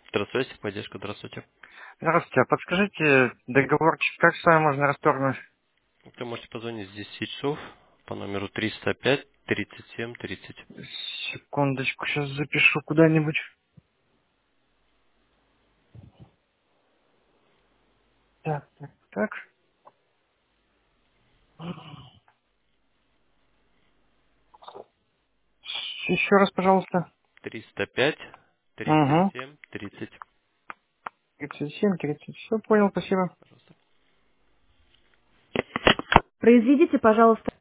Здравствуйте, поддержка, здравствуйте. Здравствуйте, а подскажите, договорчик как с вами можно расторгнуть? Вы можете позвонить с 10 часов по номеру 305 37 30. Секундочку, сейчас запишу куда-нибудь. Так, так, так. Еще раз, пожалуйста. 305 Угу. 37 30. 37, 30. Все, понял, спасибо. Пожалуйста. Произведите, пожалуйста.